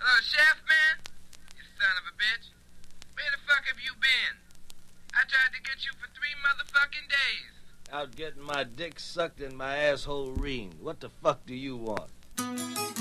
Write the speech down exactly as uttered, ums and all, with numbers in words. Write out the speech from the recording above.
Hello, Chef, man? You son of a bitch. Where the fuck have you been? I tried to get you for three motherfucking days. Out getting my dick sucked and my asshole reamed. What the fuck do you want?